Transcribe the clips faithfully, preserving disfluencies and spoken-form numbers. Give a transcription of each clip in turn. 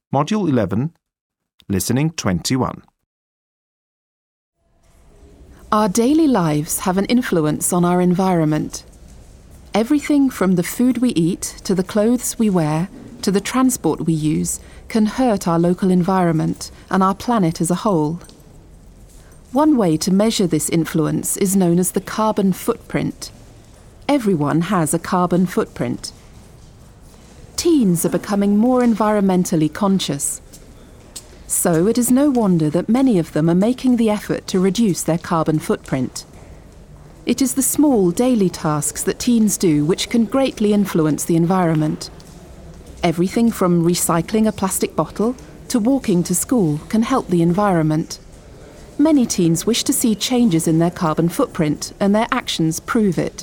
Module eleven, Listening twenty-one. Our daily lives have an influence on our environment. Everything from the food we eat to the clothes we wear to the transport we use can hurt our local environment and our planet as a whole. One way to measure this influence is known as the carbon footprint. Everyone has a carbon footprint. Teens are becoming more environmentally conscious. So it is no wonder that many of them are making the effort to reduce their carbon footprint. It is the small daily tasks that teens do which can greatly influence the environment. Everything from recycling a plastic bottle to walking to school can help the environment. Many teens wish to see changes in their carbon footprint, and their actions prove it.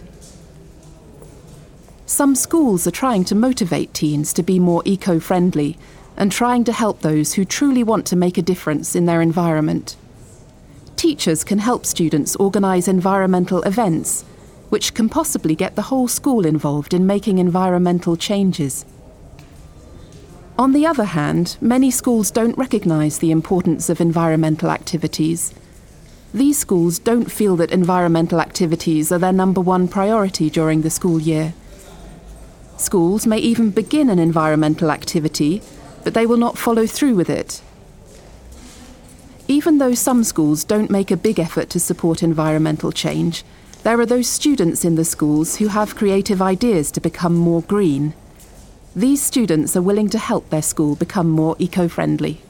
Some schools are trying to motivate teens to be more eco-friendly and trying to help those who truly want to make a difference in their environment. Teachers can help students organise environmental events, which can possibly get the whole school involved in making environmental changes. On the other hand, many schools don't recognise the importance of environmental activities. These schools don't feel that environmental activities are their number one priority during the school year. Schools may even begin an environmental activity, but they will not follow through with it. Even though some schools don't make a big effort to support environmental change, there are those students in the schools who have creative ideas to become more green. These students are willing to help their school become more eco-friendly.